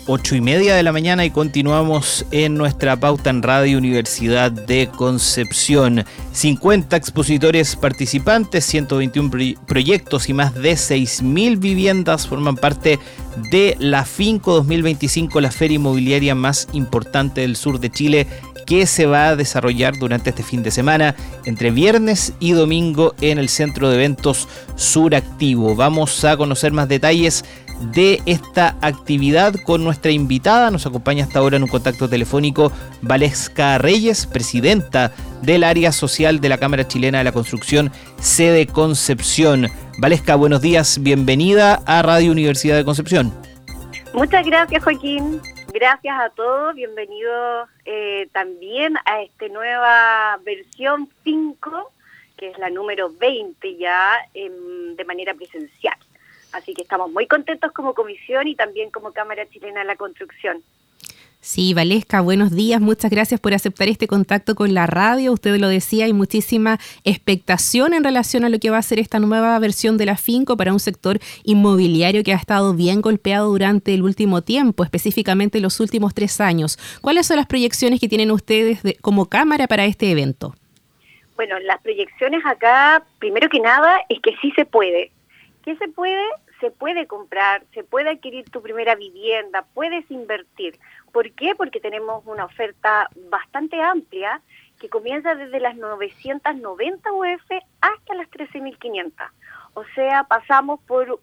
8:30 de la mañana y continuamos en nuestra pauta en Radio Universidad de Concepción. 50 expositores participantes, 121 proyectos y más de 6.000 viviendas forman parte de la Finco 2025, la feria inmobiliaria más importante del sur de Chile, que se va a desarrollar durante este fin de semana, entre viernes y domingo, en el Centro de Eventos Suractivo. Vamos a conocer más detalles de esta actividad con nuestra invitada. Nos acompaña hasta ahora en un contacto telefónico Valesca Reyes, presidenta del área social de la Cámara Chilena de la Construcción, sede Concepción. Valesca, buenos días, bienvenida a Radio Universidad de Concepción. Muchas gracias, Joaquín. Gracias a todos, bienvenidos también a esta nueva versión 5, que es la número 20 ya de manera presencial. Así que estamos muy contentos como comisión y también como Cámara Chilena de la Construcción. Sí, Valesca, buenos días. Muchas gracias por aceptar este contacto con la radio. Usted lo decía, hay muchísima expectación en relación a lo que va a ser esta nueva versión de la Finco para un sector inmobiliario que ha estado bien golpeado durante el último tiempo, específicamente los últimos 3 años. ¿Cuáles son las proyecciones que tienen ustedes como Cámara para este evento? Bueno, las proyecciones acá, primero que nada, es que sí se puede. ¿Qué se puede? Se puede comprar, se puede adquirir tu primera vivienda, puedes invertir. ¿Por qué? Porque tenemos una oferta bastante amplia que comienza desde las 990 UF hasta las 13.500. O sea, pasamos por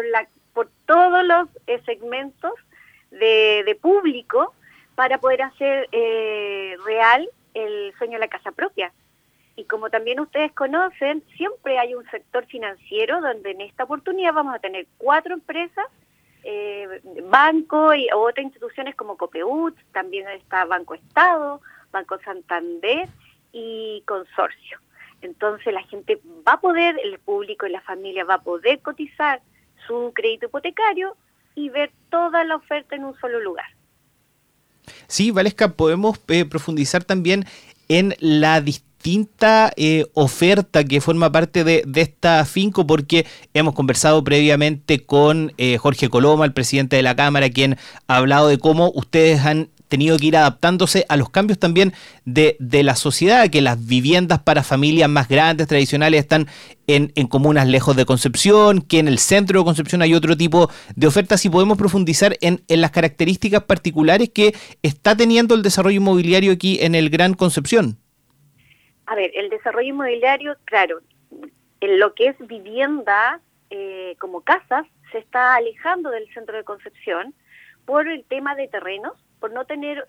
todos los segmentos de público para poder hacer real el sueño de la casa propia. Y como también ustedes conocen, siempre hay un sector financiero donde en esta oportunidad vamos a tener 4 empresas, banco y otras instituciones como Copeut, también está Banco Estado, Banco Santander y Consorcio. Entonces la gente va a poder, el público y la familia va a poder cotizar su crédito hipotecario y ver toda la oferta en un solo lugar. Sí, Valesca, podemos profundizar también en la distinta oferta que forma parte de esta Finco, porque hemos conversado previamente con Jorge Coloma, el presidente de la Cámara, quien ha hablado de cómo ustedes han tenido que ir adaptándose a los cambios también de la sociedad, que las viviendas para familias más grandes, tradicionales, están en comunas lejos de Concepción, que en el centro de Concepción hay otro tipo de ofertas, y podemos profundizar en las características particulares que está teniendo el desarrollo inmobiliario aquí en el Gran Concepción. A ver, el desarrollo inmobiliario, claro, en lo que es vivienda como casas, se está alejando del centro de Concepción por el tema de terrenos, por no tener,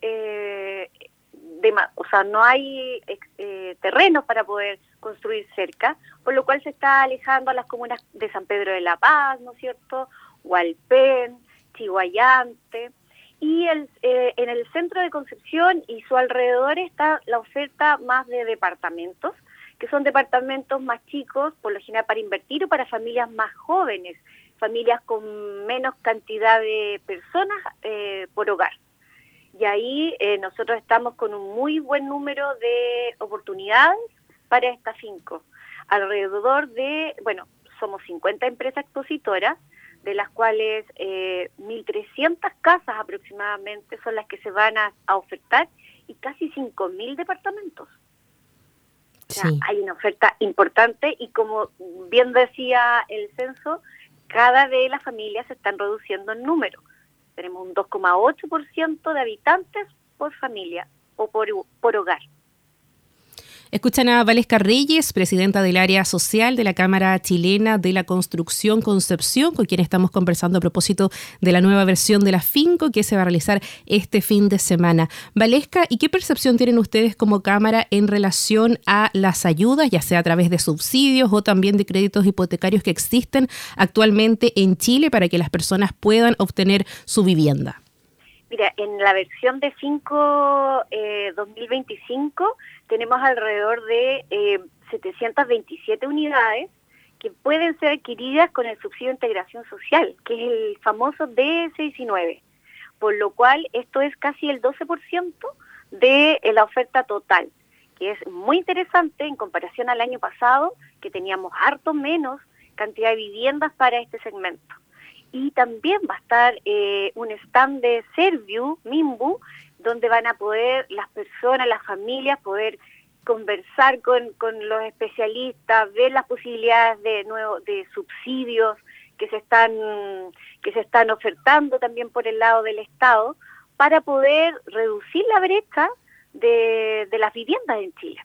no hay terrenos para poder construir cerca, por lo cual se está alejando a las comunas de San Pedro de la Paz, ¿no es cierto?, Hualpén, Chiguayante. Y en el centro de Concepción y su alrededor está la oferta más de departamentos, que son departamentos más chicos, por lo general para invertir o para familias más jóvenes, familias con menos cantidad de personas por hogar. Y ahí nosotros estamos con un muy buen número de oportunidades para esta Finco. Alrededor de, somos 50 empresas expositoras, de las cuales 1.300 casas aproximadamente son las que se van a ofertar y casi 5.000 departamentos. O sea, sí, hay una oferta importante y como bien decía el censo, cada vez las familias se están reduciendo en número. Tenemos un 2,8% de habitantes por familia o por hogar. Escuchan a Valesca Reyes, presidenta del área social de la Cámara Chilena de la Construcción Concepción, con quien estamos conversando a propósito de la nueva versión de la Finco que se va a realizar este fin de semana. Valesca, ¿y qué percepción tienen ustedes como Cámara en relación a las ayudas, ya sea a través de subsidios o también de créditos hipotecarios que existen actualmente en Chile para que las personas puedan obtener su vivienda? Mira, en la versión de Finco 2025 tenemos alrededor de 727 unidades que pueden ser adquiridas con el subsidio de integración social, que es el famoso DS19, por lo cual esto es casi el 12% de la oferta total, que es muy interesante en comparación al año pasado, que teníamos harto menos cantidad de viviendas para este segmento. y también va a estar un stand de Serviu, Minbu, donde van a poder las personas, las familias, poder conversar con los especialistas, ver las posibilidades de subsidios que se están ofertando también por el lado del Estado para poder reducir la brecha de las viviendas en Chile.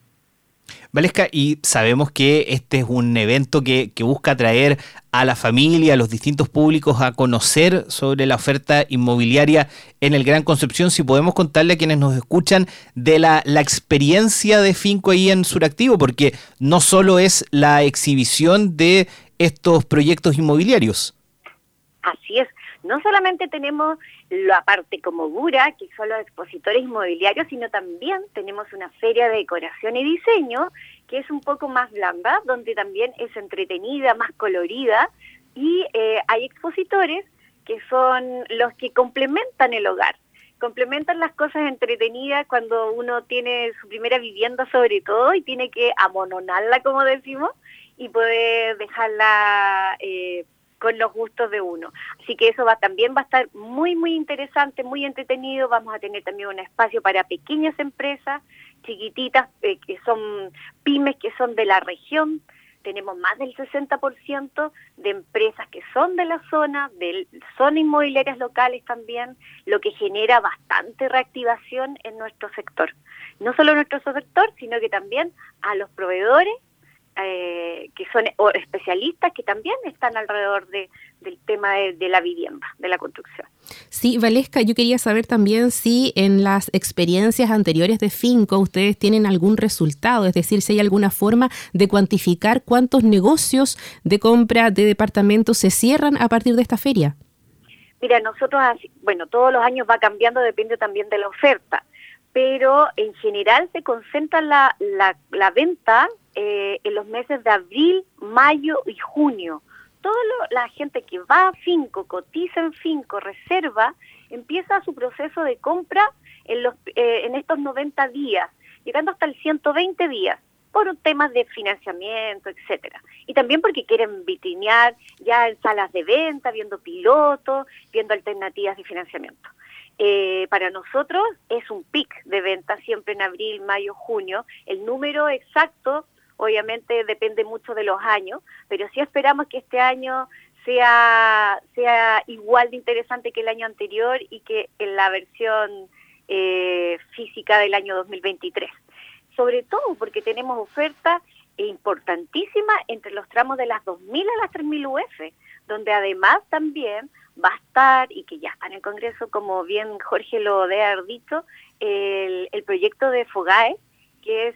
Valesca, y sabemos que este es un evento que busca atraer a la familia, a los distintos públicos a conocer sobre la oferta inmobiliaria en el Gran Concepción. Si podemos contarle a quienes nos escuchan de la experiencia de Finco ahí en Suractivo, porque no solo es la exhibición de estos proyectos inmobiliarios. Así es. No solamente tenemos la parte como dura, que son los expositores inmobiliarios, sino también tenemos una feria de decoración y diseño, que es un poco más blanda, donde también es entretenida, más colorida, y hay expositores que son los que complementan el hogar, complementan las cosas entretenidas cuando uno tiene su primera vivienda sobre todo, y tiene que amononarla, como decimos, y poder dejarla con los gustos de uno. Así que eso también va a estar muy, muy interesante, muy entretenido. Vamos a tener también un espacio para pequeñas empresas, chiquititas, que son pymes, que son de la región. Tenemos más del 60% de empresas que son de la zona, son inmobiliarias locales también, lo que genera bastante reactivación en nuestro sector. No solo en nuestro sector, sino que también a los proveedores, que son especialistas que también están alrededor del tema de la vivienda, de la construcción. Sí, Valesca, yo quería saber también si en las experiencias anteriores de Finco ustedes tienen algún resultado, es decir, si hay alguna forma de cuantificar cuántos negocios de compra de departamentos se cierran a partir de esta feria. Mira, nosotros, todos los años va cambiando, depende también de la oferta, pero en general se concentra la venta en los meses de abril, mayo y junio. Toda la gente que va a Finco, cotiza en Finco, reserva, empieza su proceso de compra en estos 90 días, llegando hasta el 120 días, por temas de financiamiento, etcétera. Y también porque quieren vitrinear ya en salas de venta, viendo pilotos, viendo alternativas de financiamiento. Para nosotros es un pic de venta siempre en abril, mayo, junio. El número exacto obviamente depende mucho de los años, pero sí esperamos que este año sea igual de interesante que el año anterior y que en la versión física del año 2023. Sobre todo porque tenemos ofertas importantísimas entre los tramos de las 2.000 a las 3.000 UF, donde además también va a estar, y que ya está en el Congreso, como bien Jorge lo debe haber dicho, el proyecto de FOGAE, que es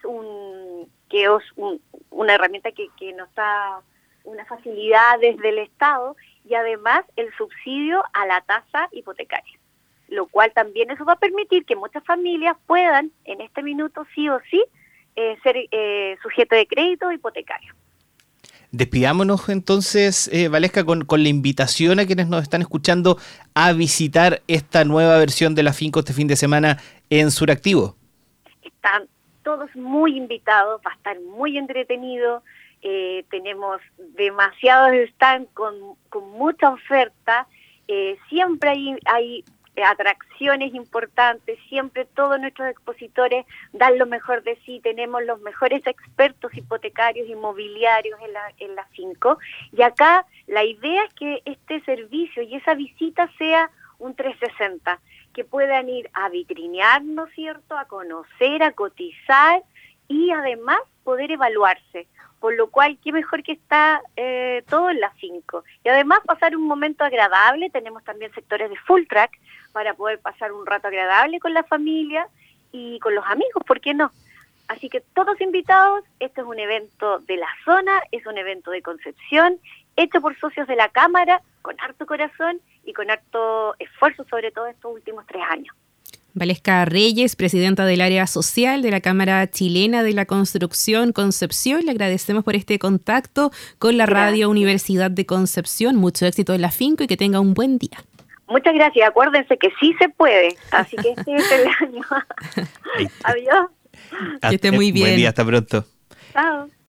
una herramienta que nos da una facilidad desde el Estado, y además el subsidio a la tasa hipotecaria, lo cual también eso va a permitir que muchas familias puedan en este minuto sí o sí ser sujeto de crédito hipotecario. Despidámonos entonces, Valesca, con la invitación a quienes nos están escuchando a visitar esta nueva versión de la Finco este fin de semana en Suractivo. Están todos muy invitados, va a estar muy entretenido, tenemos demasiados stands con mucha oferta, siempre hay atracciones importantes, siempre todos nuestros expositores dan lo mejor de sí, tenemos los mejores expertos hipotecarios, inmobiliarios en la Finco, y acá la idea es que este servicio y esa visita sea un 360, que puedan ir a vitrinear, ¿no es cierto?, a conocer, a cotizar y además poder evaluarse, por lo cual qué mejor que está todo en la Finco. Y además pasar un momento agradable, tenemos también sectores de full track para poder pasar un rato agradable con la familia y con los amigos, ¿por qué no? Así que todos invitados, este es un evento de la zona, es un evento de Concepción, hecho por socios de la Cámara, con harto corazón y con harto esfuerzo, sobre todo estos últimos 3 años. Valesca Reyes, presidenta del área social de la Cámara Chilena de la Construcción Concepción, le agradecemos por este contacto con la Radio Universidad de Concepción. Mucho éxito en la Finco y que tenga un buen día. Muchas gracias, acuérdense que sí se puede, así que este es el año. Adiós. Que esté muy bien. Buen día, hasta pronto. Chao.